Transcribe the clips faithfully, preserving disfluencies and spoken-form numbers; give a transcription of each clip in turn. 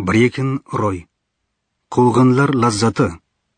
Brekin roy. Quvg'inlar lazzati.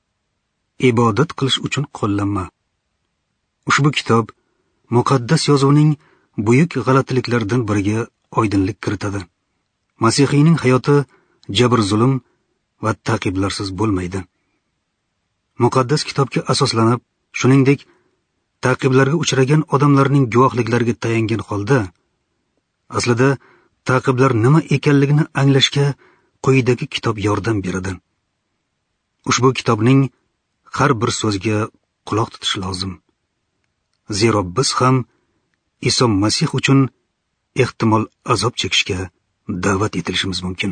Ibodat qilish uchun qo'llanma. Ushbu kitob muqaddas yozuvning buyuk g'alatiliklaridan biriga oydinlik kiritadi. Masihiyning hayoti jabr zulm va ta'qiblarsiz bo'lmaydi. Muqaddas kitobga asoslanib, shuningdek ta'qiblarga uchragan odamlarning guvohliklariga tayangan holda, aslida ta'qiblar nima ekanligini anglashga quyidagi kitob yordam beradi. Ushbu kitobning har bir so'ziga quloq tutish lozim. Zero biz ham Iso Masih uchun ehtimol azob chekishga da'vat etilishimiz mumkin.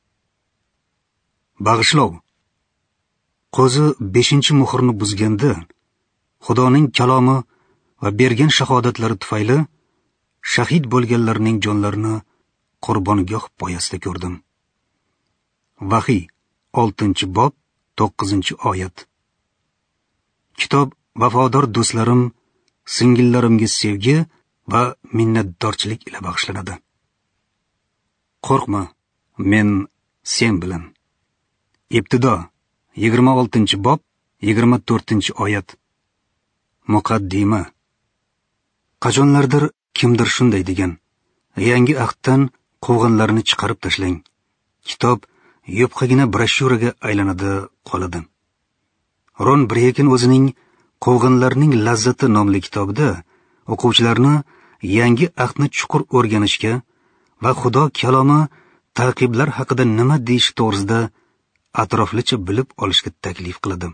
Bag'ishlov. Qo'zi beshinchi muhrni buzganda, Xudoning kalomi va bergan shahodatlari tufayli shahid bo'lganlarning jonlarini qurbongoh poyasida ko'rdim. Vahiy oltinchi bob to'qqizinchi oyat. Kitob vafodor do'stlarim, singillarimga sevgi va minnatdorchilik ila bag'ishlanadi. Qo'rqma, men sen bilan. Ibtido yigirma oltinchi bob yigirma to'rtinchi oyat. Muqaddima. Qachonlardir kimdir shunday degan: yangi ahddan quvg'inlarni chiqarib tashlang. Kitob yupqagina brosyuraga aylanadi qoladi. Ron Brekin o'zining Quvg'inlarning lazzati nomli kitobida o'quvchilarni yangi ahdni chuqur o'rganishga va Xudo kalomi ta'qiblar haqida nima deyishi to'g'risida atroflicha bilib olishga taklif qiladi.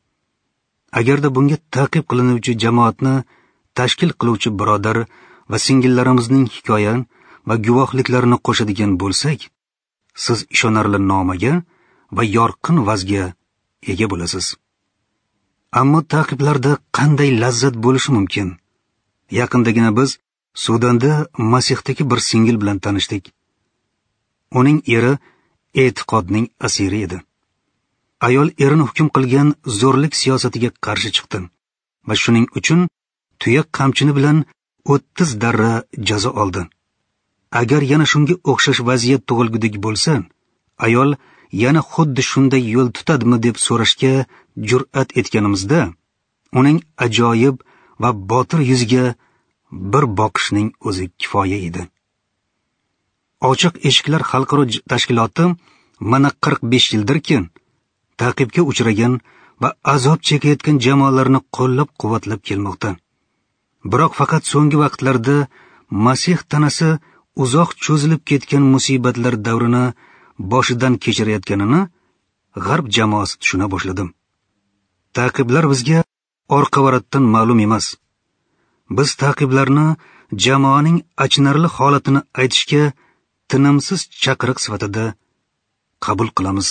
Agarda bunga ta'qib qilinuvchi jamoatni tashkil qiluvchi birodar va singillarimizning hikoya va guvohliklarini qo'shadigan bo'lsak, siz ishonarli nomaga va yorqin vazga ega bo'lasiz. Ammo ta'qiblarda qanday lazzat bo'lishi mumkin? Yaqindagina biz Sudanda Masihdagi bir singil bilan tanishdik. Uning eri e'tiqodning asiri edi. Ayol erini hukm qilgan zo'rlik siyosatiga qarshi chiqdi va shuning uchun tuya qamchini bilan o'ttiz darra jazo oldi. Agar yana shunga o'xshash vaziyat tug'ilgudik bo'lsa, ayol yana xuddi shunday yo'l tutadimi deb so'rashga jur'at etganimizda, uning ajoyib va botir yuziga bir boqishning o'zi kifoya edi. Ochiq eshiklar xalqaro tashkiloti mana qirq besh yildirki ta'qibga uchragan va azob chekayotgan jamoalarni qo'llab-quvvatlab kelmoqda. Biroq faqat so'nggi vaqtlarda Masih tanasi uzoq cho'zilib ketgan musibatlar davrini boshidan kechirayotganini g'arb jamoasi tushuna boshladi. Ta'qiblar bizga orqa-varatdan ma'lum emas. Biz ta'qiblarni jamoaning achinarli holatini aytishga tinimsiz chaqiriq sifatida qabul qilamiz.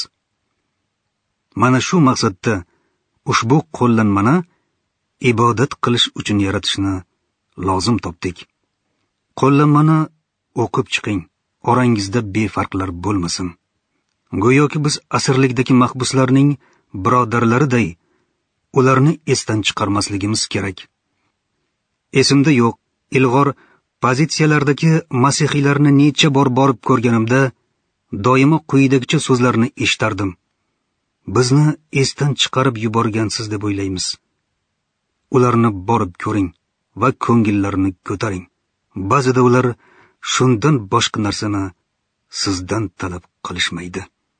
Mana shu maqsadda ushbu qo'llanmani ibodat qilish uchun yaratishni lozim topdik. Qo'llanmani o'qib chiqing, orangizda befarqlar bo'lmasin. Go'yoki biz asrlikdagi mahbuslarning birodarlariday ularni esdan chiqarmasligimiz kerak. Esimda yo'q, ilg'or pozitsiyalardagi masihiylarni necha bor borib ko'rganimda doimo quyidagicha so'zlarni eshitardim. Bizni esdan chiqarib yuborgansiz deb o'ylaymiz. Ularni borib ko'ring va ko'ngillarini ko'taring. Ba'zida ular shundan boshqa narsani sizdan talab qilishmaydi.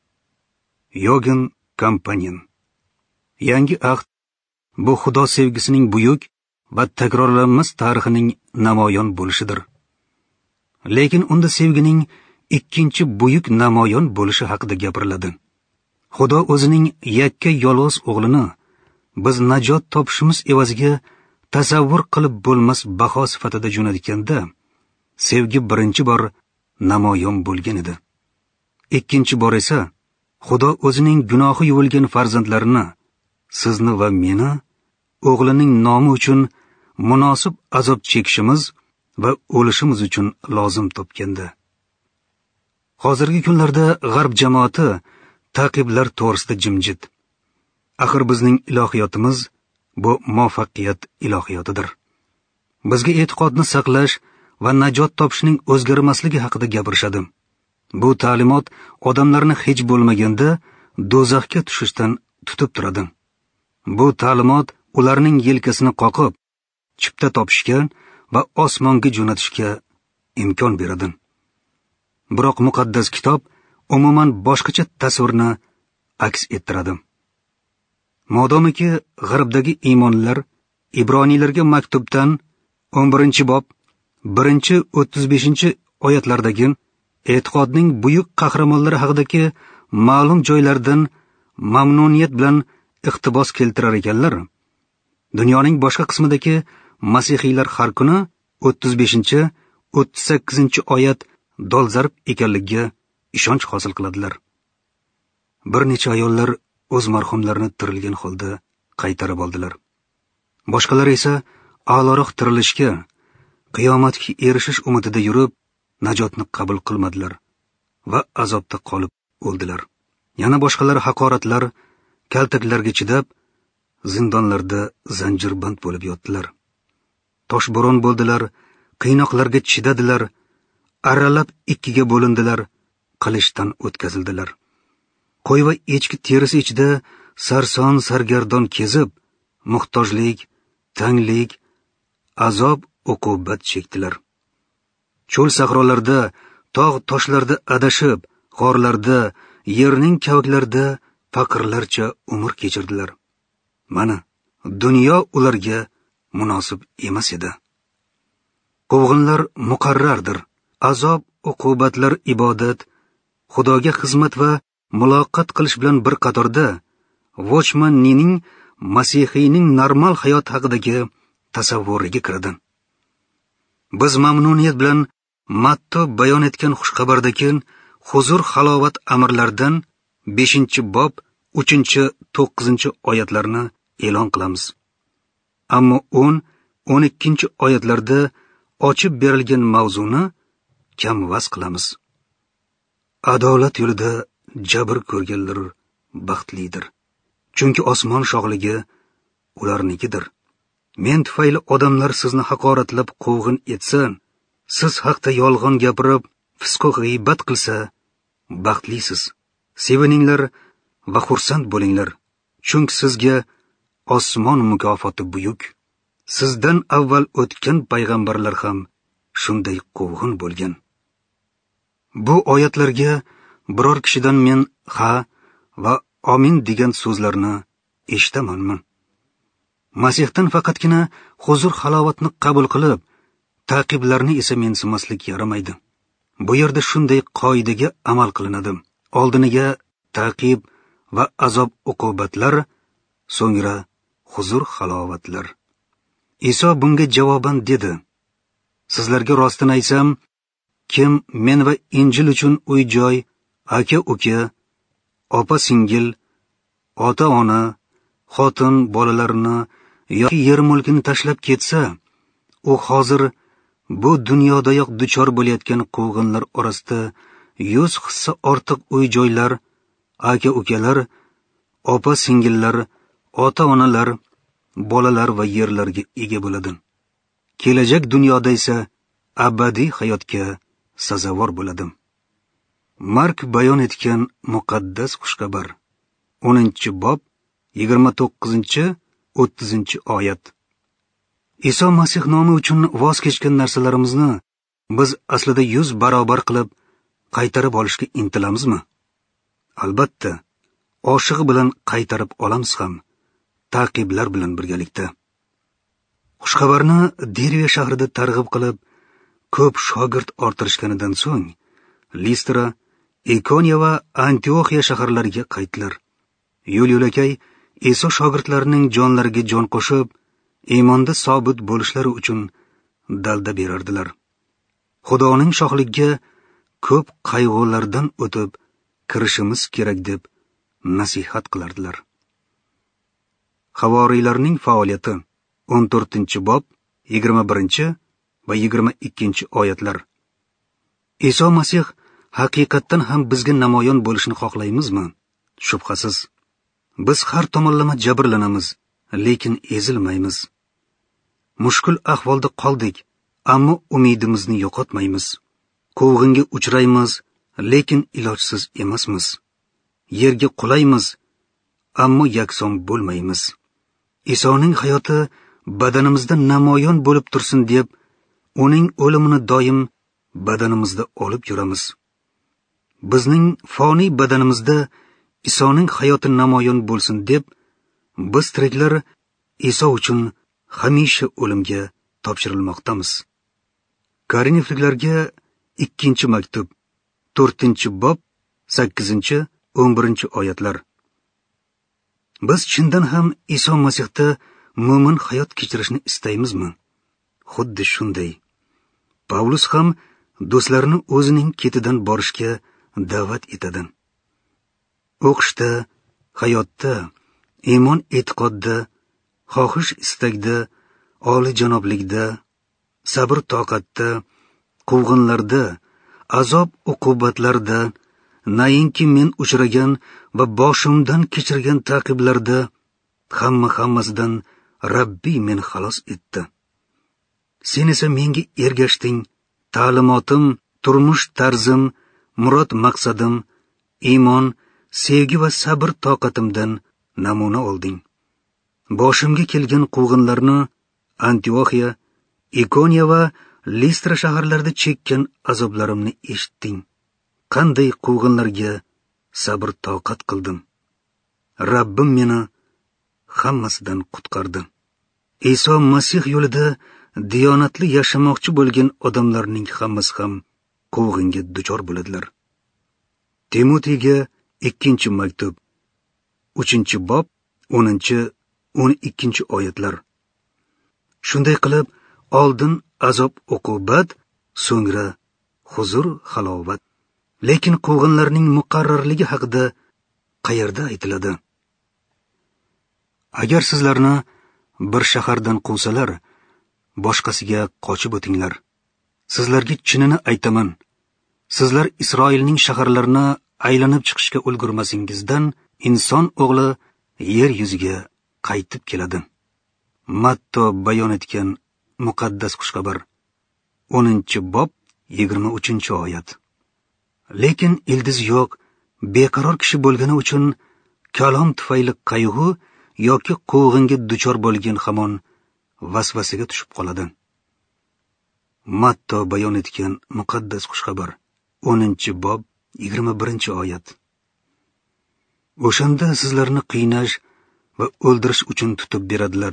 Yogan Companion. Yangi ahd bu Xudo sevgisining buyuk va takrorlanmas tarixining namoyon bo'lishidir. Lekin unda sevgining ikkinchi buyuk namoyon bo'lishi haqida gapiriladi. Xudo o'zining yakka yolg'iz o'g'lini biz najot topishimiz evaziga tasavvur qilib bo'lmas baho sifatida jo'natganda, sevgi birinchi bor namoyon bo'lgan edi. Ikkinchi bor esa Xudo o'zining gunohi yuvilgan farzandlarini, sizni va meni o'g'lining nomi uchun munosib azob chekishimiz va o'lishimiz uchun lozim topganda. Hozirgi kunlarda g'arb jamoati ta'qiblar to'g'risida jimjit. Axir bizning ilohiyotimiz bu muvaffaqiyat ilohiyotidir. Bizga e'tiqodni saqlash va najot topishning o'zgarmasligi haqida gapirishadi. Bu ta'limot odamlarni hech bo'lmaganda do'zaxga tushishdan tutib turadi. Bu ta'limot ularning yelkasini qoqib, chipta topishga va osmonga jo'natishga imkon beradi. Biroq muqaddas kitob umuman boshqacha tasvirni aks ettiradi. Modomiki g'arbdagi iymonlilar Ibroniylarga maktubdan o'n birinchi bob birinchi o'ttiz beshinchi oyatlardagi e'tiqodning buyuk qahramonlari haqidagi ma'lum joylardan mamnuniyat bilan iqtibos keltirar ekanlar, dunyoning boshqa qismidagi masihiylar har kuni o'ttiz beshinchi o'ttiz sakkizinchi oyat dolzarb ekanligiga ishonch hosil qiladilar. Bir necha ayollar o'z marhumlarini tirilgan holda qaytarib oldilar. Boshqalar esa a'loroq tirilishga, qiyomatga erishish umidida yurib, najotni qabul qilmadilar va azobda qolib o'ldilar. Yana boshqalar haqoratlar, kaltaklarga chidab, zindonlarda zanjirband bo'lib yotdilar. Toshbo'ron bo'ldilar, qiynoqlarga chidadilar, arralab ikkiga bo'lindilar, qilichdan o'tkazildilar. Qo'y va echki terisi ichida sarson sargardon kezib, muhtojlik, tanglik, azob, uqubat chekdilar. Cho'l sahrolarda, tog' toshlarda adashib, g'orlarda, yerning kavaklarida faqirlarcha umr kechirdilar. Mana, dunyo ularga munosib emas edi. Quvg'inlar muqarrardir. Azob, uqubatlar ibodat, Xudoga xizmat va muloqot qilish bilan bir qatorda Watchman Nee'ning masihiyning normal hayot haqidagi tasavvuriga kiradi. Biz mamnuniyat bilan Matto bayon etgan xushxabardagi huzur halovat amrlardan beshinchi bob uchinchi to'qqizinchi oyatlarni e'lon qilamiz. Ammo o'n o'n ikkinchi oyatlarda ochib berilgan mavzuni kam vas qilamiz. Adolat yo'lida jabr ko'rganlar baxtlidir. Chunki osmon shohligi ularnikidir. Men tufayli odamlar sizni haqoratlab quvg'in etsa, siz haqda yolg'on gapirib, fisq va g'iybat qilsa, baxtlisiz. Sevininglar va xursand bo'linglar. Chunki sizga osmon mukofoti buyuk. Sizdan avval o'tgan payg'ambarlar ham shunday quvg'in bo'lgan. Bu oyatlarga biror kishidan men ha va amin degan so'zlarni eshitamanmi? Masihdan faqatgina huzur halovatni qabul qilib, taqiblarni esa mensimaslik yaramaydi. Bu yerda shunday qoidaga amal qilinadi. Oldiniga taqib va azob uqubatlar, so'ngra huzur halovatlar. Iso bunga javoban dedi: Sizlarga rostini aytsam, kim men va Injil uchun uy-joy, aka-uka, opa-singil, ota-ona, xotin, bolalarini yoki yer mulkini tashlab ketsa, u hozir bu dunyodayoq duchor bo'layotgan quvg'inlar orasida yuz hissa ortiq uy-joylar, aka-ukalar, opa-singillar, ota-onalar, bolalar va yerlarga ega bo'ladi. Kelajak dunyoda esa abadiy hayotga sazovor bo'ladi. Mark bayon etgan muqaddas xushxabar o'ninchi bob yigirma to'qqizinchi o'ttizinchi oyat. Iso Masih nomi uchun voz kechgan narsalarimizni biz aslida yuz barobar qilib qaytarib olishga intilamizmi? Albatta, oshig'i bilan qaytarib olamiz ham, taqiblar bilan birgalikda. Xushxabarni Derviya shahrida targ'ib qilib, ko'p shogird orttirishganidan so'ng, Listra, Ikoniya va Antioxiya shaharlariga qaytdilar. Yo'l-yo'lakay Iso shogirdlarining jonlariga jon qo'shib, iymonda sobit bo'lishlari uchun dalda berardilar. Xudoning shohligiga ko'p qayg'ulardan o'tib kirishimiz kerak deb nasihat qilardilar. Havoriylarning faoliyati o'n to'rtinchi bob yigirma birinchi va yigirma ikkinchi oyatlar. Iso Masih haqiqatdan ham bizga namoyon bo'lishini xohlaymizmi? Shubhasiz. Biz har tomonlama jabrlanamiz, lekin ezilmaymiz. Mushkul ahvolda qoldik, ammo umidimizni yo'qotmaymiz. Quvg'inga uchraymiz, lekin ilojsiz emasmiz. Yerga qulaymiz, ammo yakson bo'lmaymiz. Isoning hayoti badanimizda namoyon bo'lib tursin deb, uning o'limini doim badanimizda olib yuramiz. Bizning foniy badanimizda Isoning hayoti namoyon bo'lsin deb, biz tiriklar Iso uchun hamisha o'limga topshirilmoqdamiz. Korinfliklarga ikkinchi maktub, to'rtinchi bob, sakkizinchi o'n birinchi oyatlar. Biz chindan ham Iso Masihda mo'min hayot kechirishni istaymizmi? Xuddi shunday. Pavlus ham do'stlarini o'zining ketidan borishga da'vat etadi. O'qishda, hayotda, iymon e'tiqodda, xohish istakda, olijanoblikda, sabr toqatda, quvg'inlarda, azob uqubatlarda, nainki men uchragan va boshimdan kechirgan ta'qiblarda hamma hammasidan Rabbiy meni xalos etdi. Sen esa menga ergashding, ta'limotim, turmush tarzim, murod maqsadim, iymon, sevgi va sabr toqatimdan namuna olding. Boshimga kelgan quvg'inlarni Antioxiya, Ikoniya va Listra shaharlarida chekkan azoblarimni eshitding. Qanday quvg'inlarga sabr toqat qildim. Rabbim meni hammasidan qutqardi. Iso Masih yo'lida diyonatli yashamoqchi bo'lgan odamlarning hammasi ham quvg'inga duchor bo'ladilar. Timotiyga ikkinchi maktub, uchinchi bob, o'ninchi o'n ikkinchi oyatlar. Shunday qilib, oldin azob uqubat, so'ngra huzur halovat. Lekin quvg'inlarning muqarrarligi haqida qayerda aytiladi? Agar sizlarni bir shahardan quvsalar, boshqasiga qochib o'tinglar. Sizlarga chinini aytaman, sizlar Isroilning shaharlarini aylanib chiqishga ulgurmasingizdan inson o'g'li yer yuziga qaytib keladi. Matto bayon etgan muqaddas xushxabar, o'ninchi bob, yigirma uchinchi oyat. Lekin ildiz yo'q, beqaror kishi bo'lgani uchun kalom tufayli qayg'u yoki quvg'inga duchor bo'lgan hamon vasvasaga tushib qoladi. Matto bayon etgan muqaddas xushxabar, o'ninchi bob, yigirma birinchi oyat. O'shanda sizlarni qiynash va o'ldirish uchun tutib beradilar.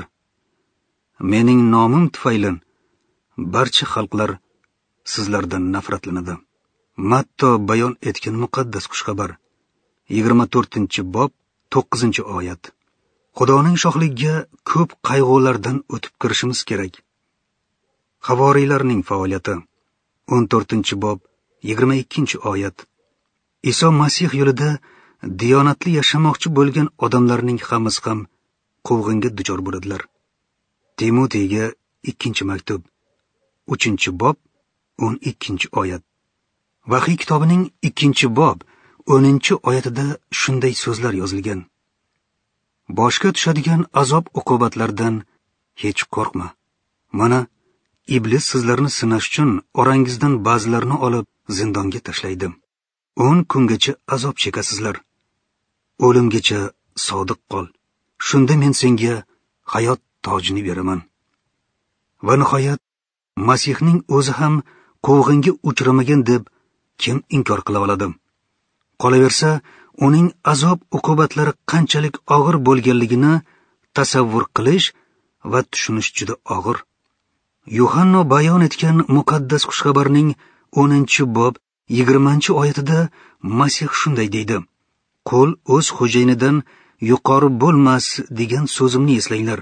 Mening nomim tufayli barcha xalqlar sizlardan nafratlanadi. Matto bayon etgan muqaddas xushxabar, yigirma to'rtinchi bob, to'qqizinchi oyat. Xudoning shohligiga ko'p qayg'ulardan o'tib kirishimiz kerak. Havoriylarning faoliyati, o'n to'rtinchi bob, yigirma ikkinchi oyat. Iso Masih yo'lida diyonatli yashamoqchi bo'lgan odamlarning hammasi ham quvg'inga duchor bo'ladilar. Timotiyga ikkinchi maktub, uchinchi bob, o'n ikkinchi oyat. Vahiy kitobining ikkinchi bob, o'ninchi oyatida shunday so'zlar yozilgan. Boshga tushadigan azob uqubatlardan hech qo'rqma. Mana, iblis sizlarni sinash uchun orangizdan ba'zilarini olib zindonga tashlaydi. o'n kungacha azob chekasizlar. O'limgacha sodiq qol. Shunda men senga hayot tojini beraman. Va nihoyat, Masihning o'zi ham quvg'inga uchramagan deb kim inkor qila oladi? Qolaversa, uning azob uqubatlari qanchalik og'ir bo'lganligini tasavvur qilish va tushunish juda og'ir. Yuhanno bayon etgan muqaddas xushxabarning o'ninchi bob, yigirmanchi oyatida Masih shunday deydi: "Qo'l o'z xo'jayinidan yuqori bo'lmas" degan so'zimni eslanglar.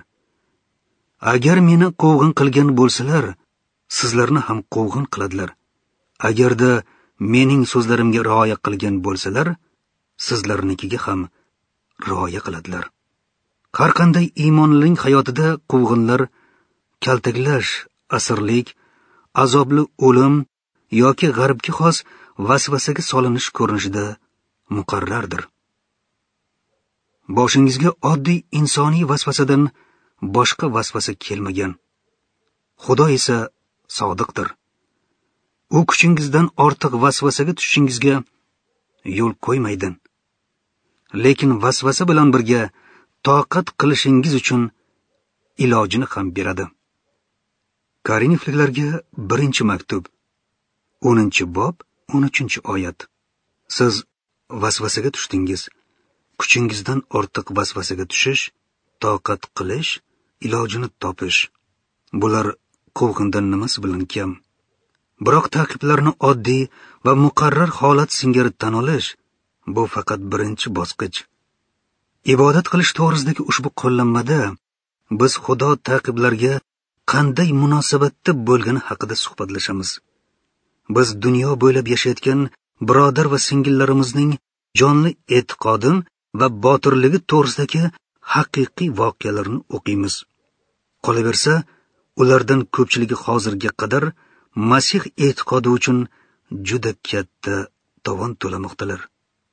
Agar meni quvg'in qilgan bo'lsalar, sizlarni ham quvg'in qiladilar. Agarda mening so'zlarimga rioya qilgan bo'lsalar, sizlarnikiga ham rioya qiladilar. Har qanday iymonlining hayotida quvg'inlar, kaltaklash, asirlik, azobli o'lim yoki g'arbga xos vasvasaga solinish ko'rinishida muqarrardir. Boshingizga oddiy insoniy vasvasadan boshqa vasvasa kelmagan. Xudo esa sodiqdir. u kuchingizdan ortiq vasvasaga tushishingizga yo'l qo'ymaydi. Lekin vasvasa bilan birga toqat qilishingiz uchun ilojini ham beradi. Korinfliklarga birinchi maktub, o'ninchi bob, o'n uchinchi oyat. Siz vasvasaga tushdingiz. Kuchingizdan ortiq vasvasaga tushish, toqat qilish, ilojini topish. Bular quvg'indan nimasi bilan kam? Biroq ta'qiblarni oddiy va muqarrar holat singari tan olish bu faqat birinchi bosqich. Ibodat qilish to'g'risidagi ushbu qo'llanmada biz Xudo ta'qiblarga qanday munosabatda bo'lgani haqida suhbatlashamiz. Biz dunyo bo'ylab yashayotgan birodar va singillarimizning jonli e'tiqodi va botirligi to'g'risidagi haqiqiy voqealarni o'qiymiz. Qolaversa, ulardan ko'pchiligi hozirga qadar Masih e'tiqodi uchun juda katta tovon to'lamoqdalar.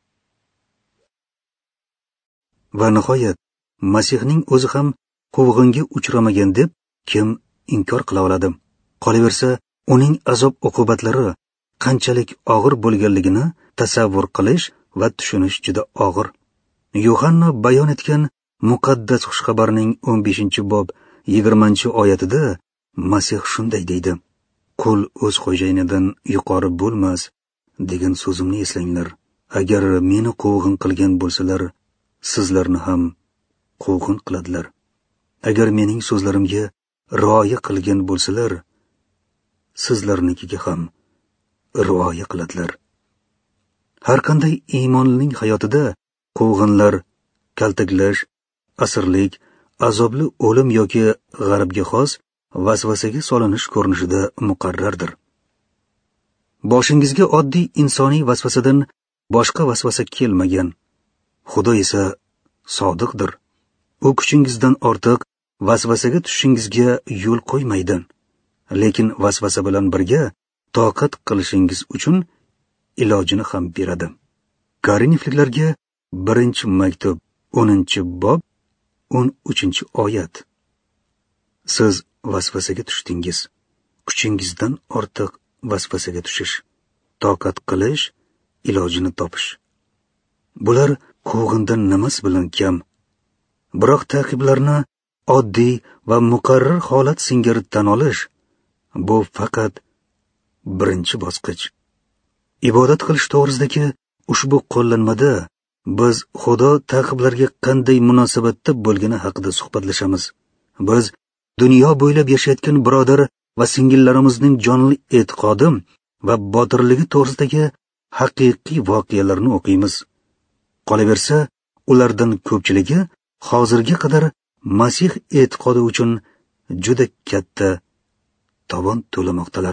Va nihoyat, Masihning o'zi ham quvg'inga uchramagan deb kim inkor qila oladi? Qolaversa, uning azob uqubatlari qanchalik og'ir bo'lganligini tasavvur qilish va tushunish juda og'ir. Yuhanna bayon etgan muqaddas xushxabarning o'n beshinchi bob yigirmanchi oyatida Masih shunday deydi: "Qul o'z xo'jayinidan yuqori bo'lmas" degan so'zimni eslanglar. Agar meni quvg'in qilgan bo'lsalar, sizlarni ham quvg'in qiladilar. Agar mening so'zlarimga rioya qilgan bo'lsalar, sizlarnikiga ham rioya qiladilar. Har qanday iymonlining hayotida quvg'inlar, kaltaklash, asirlik, azobli o'lim yoki g'aribga xos vasvasaga solinish ko'rinishida muqarrardir. Boshingizga oddiy insoniy vasvasadan boshqa vasvasa kelmagan. Xudo esa sodiqdir. U kuchingizdan ortiq vasvasaga tushishingizga yo'l qo'ymaydi. Lekin vasvasa bilan birga toqat qilishingiz uchun ilojini ham beradi. Korinfliklarga birinchi maktub, o'ninchi bob, o'n uchinchi oyat. Siz vasvasaga tushdingiz. Kuchingizdan ortiq vasvasaga tushish, toqat qilish, ilojini topish. Bular quvg'indan nimasi bilan kam? Biroq ta'qiblarni oddiy va muqarrar holat singari tan olish bu faqat birinchi bosqich. Ibodat qilish to'g'risidagi ushbu qo'llanmada biz Xudo ta'qiblarga qanday munosabatda bo'lgani haqida suhbatlashamiz. Biz dunyo bo'ylab yashayotgan birodar va singillarimizning jonli e'tiqodi va botirligi to'g'risidagi haqiqiy voqealarni o'qiymiz. Qolaversa, ulardan ko'pchiligi hozirga qadar Masih e'tiqodi uchun juda katta tovon to'lamoqdalar.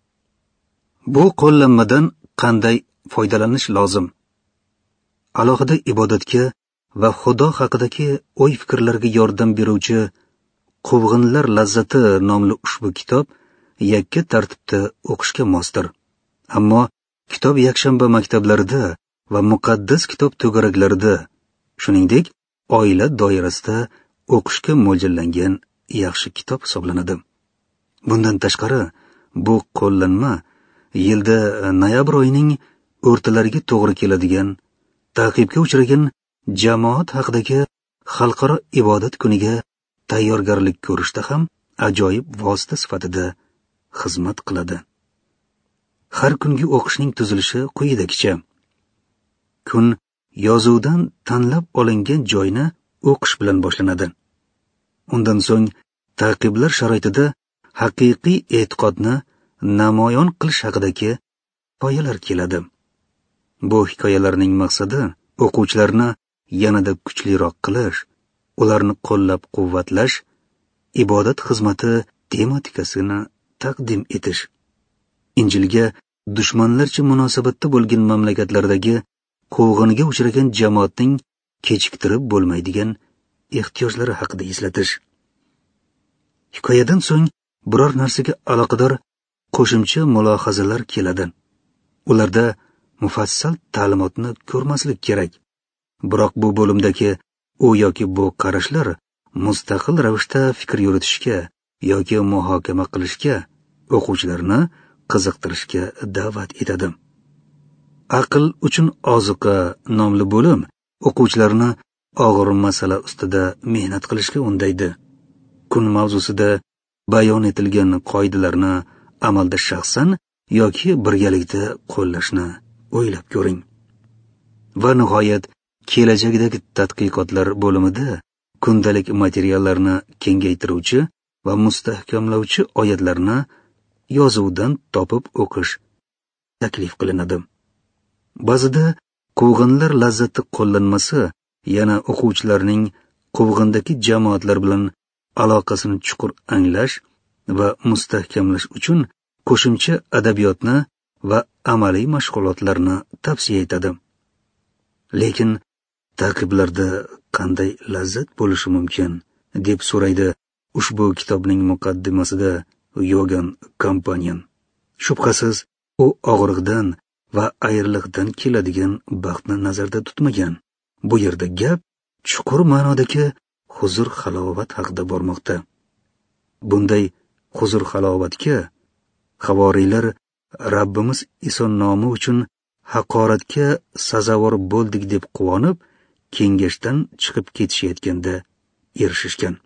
Bu qo'llanmadan qanday foydalanish lozim? Alohida ibodatga va Xudo haqidagi o'y-fikrlarga yordam beruvchi Quvg'inlar lazzati nomli ushbu kitob yakka tartibda o'qishga mosdir. Ammo kitob yakshanba maktablarida va muqaddas kitob to'garaklarida, shuningdek, oila doirasida o'qishga mo'ljallangan yaxshi kitob hisoblanadi. Bundan tashqari, bu qo'llanma yilda noyabr oyining o'rtalariga to'g'ri keladigan ta'qibga uchragan jamoat haqidagi xalqaro ibodat kuniga tayyorgarlik ko'rishda ham ajoyib vosita sifatida xizmat qiladi. Har kungi o'qishning tuzilishi quyidagicha: kun yozuvdan tanlab olingan joyni o'qish bilan boshlanadi. Undan so'ng ta'qiblar sharoitida haqiqiy e'tiqodni namoyon qilish haqidagi hikoyalar keladi. Bu hikoyalarning maqsadi o'quvchilarni yanada kuchliroq qilish, ularni qo'llab-quvvatlash, ibodat xizmati tematikasini taqdim etish. Injilga dushmanlarcha munosabatda bo'lgan mamlakatlardagi quvg'inga uchragan jamoatning kechiktirib bo'lmaydigan ehtiyojlari haqida eslatish. Hikoyadan so'ng biror narsaga aloqador qo'shimcha mulohazalar keladi. Ularda mufassal ta'limotni ko'rmaslik kerak. Biroq bu bo'limdagi u yoki bu qarashlar mustaqil ravishda fikr yuritishga yoki muhokama qilishga, o'quvchilarni qiziqtirishga da'vat etadi. Aql uchun ozuqa nomli bo'lim o'quvchilarni og'ir masala ustida mehnat qilishga undaydi. Kun mavzusida bayon etilgan qoidalarni amalda shaxsan yoki birgalikda qo'llashni o'ylab ko'ring. Va nihoyat kelajakdagi tadqiqotlar bo'limida kundalik materiallarni kengaytiruvchi va mustahkamlovchi oyatlarni yozuvdan topib o'qish taklif qilinadi. Ba'zida quvg'inlar lazzati qo'llanmasi yana o'quvchilarning quvg'indagi jamoatlar bilan aloqasini chuqur anglash va mustahkamlash uchun qo'shimcha adabiyotni va amaliy mashg'ulotlarni tavsiya etadi. Lekin ta'qiblarda qanday lazzat bo'lishi mumkin deb so'raydi ushbu kitobning muqaddimasida Yogan Kompanion. Shubhasiz, u og'riqdan va ayriliqdan keladigan baxtni nazarda tutmagan. Bu yerda gap chuqur ma'nodagi huzur halovat haqida bormoqda. Bunday huzur halovatga havoriylar Rabbimiz Iso nomi uchun haqoratga sazovor bo'ldik deb quvonib, kengashdan chiqib ketishayotganda erishishgan.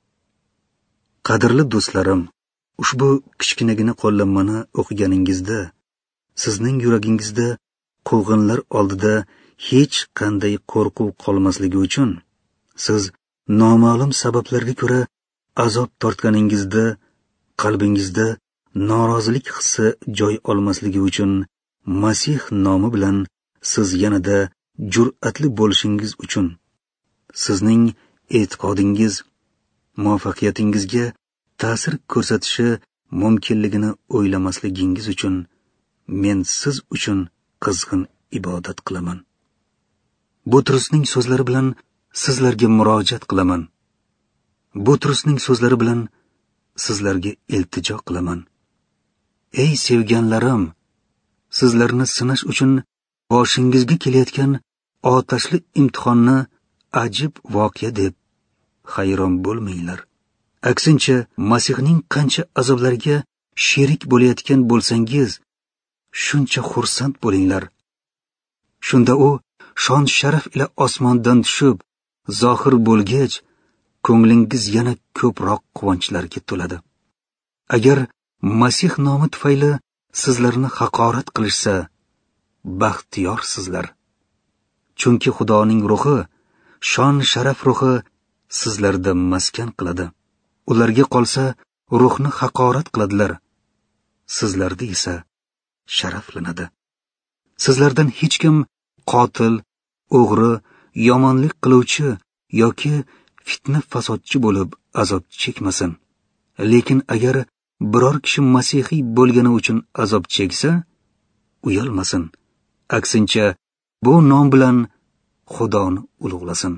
Qadrli do'stlarim, ushbu kichkinagina qo'llanmani o'qiganingizda sizning yuragingizda quvg'inlar oldida hech qanday qo'rquv qolmasligi uchun, siz noma'lum sabablarga ko'ra azob tortganingizda qalbingizda norozilik hissi joy olmasligi uchun Masih nomi bilan siz yanada jur'atli bo'lishingiz uchun, sizning e'tiqodingiz muvaffaqiyatingizga ta'sir ko'rsatishi mumkinligini o'ylamasligingiz uchun men siz uchun qizg'in ibodat qilaman. Butrusning so'zlari bilan sizlarga murojaat qilaman. Butrusning so'zlari bilan sizlarga iltijo qilaman. Ey sevganlarim, sizlarni sinash uchun boshingizga kelayotgan otashli imtihonni ajib voqea deb hayron bo'lmanglar. Aksincha, Masihning qancha azoblarga sherik bo'layotgan bo'lsangiz, shuncha xursand bo'linglar. Shunda u shon sharaf ila osmondan tushib, zohir bo'lgach, ko'nglingiz yana ko'proq quvonchlarga to'ladi. Agar Masih nomi tufayli sizlarni haqorat qilishsa, baxtiyorsizlar. Chunki Xudoning ruhi, shon sharaf ruhi sizlarda maskan qiladi. Ularga qolsa, ruhni haqorat qiladilar. Sizlarda esa sharaflanadi. Sizlardan hech kim qotil, o'g'ri, yomonlik qiluvchi yoki fitna fasodchi bo'lib azob chekmasin. Lekin agar biror kishi masihiy bo'lgani uchun azob cheksa, uyalmasin. Aksincha, bu nom bilan Xudoni ulug'lasin.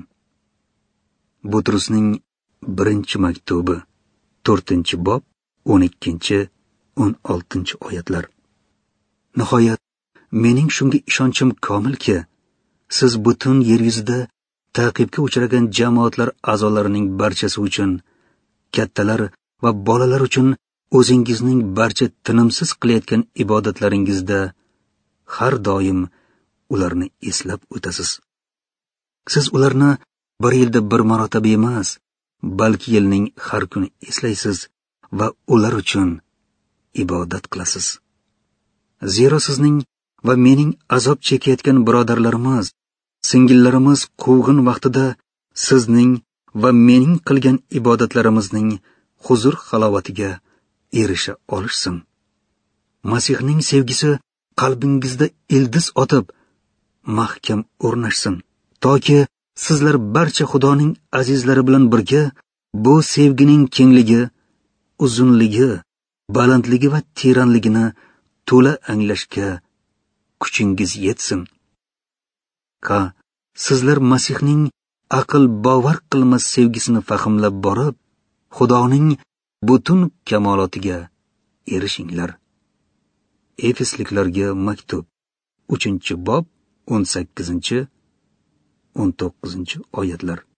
Butrusning birinchi maktubi, to'rtinchi bob, o'n ikkinchi o'n oltinchi oyatlar. Nihoyat, mening shunga ishonchim komilki, siz butun yer yuzida ta'qibga uchragan jamoatlar a'zolarining barchasi uchun, kattalar va bolalar uchun o'zingizning barcha tinimsiz qilayotgan ibodatlaringizda har doim ularni eslab o'tasiz. Siz ularni bir yilda bir marotaba emas, balki yilning har kuni eslaysiz va ular uchun ibodat qilasiz. Zero sizning va mening azob chekayotgan birodarlarimiz, singillarimiz quvg'in vaqtida sizning va mening qilgan ibodatlarimizning huzur halovatiga erisha olishsin. Masihning sevgisi qalbingizda ildiz otib, mahkam o'rnashsin, toki sizlar barcha Xudoning azizlari bilan birga bu sevgining kengligi, uzunligi, balandligi va teranligini to'la anglashga kuchingiz yetsin. Ka sizlar Masihning aql bovar qilmas sevgisini fahmlab borib, Xudoning butun kamolotiga erishinglar. Efesliklarga maktub, uchinchi bob, o'n sakkizinchi o'n to'qqizinchi oyatlar.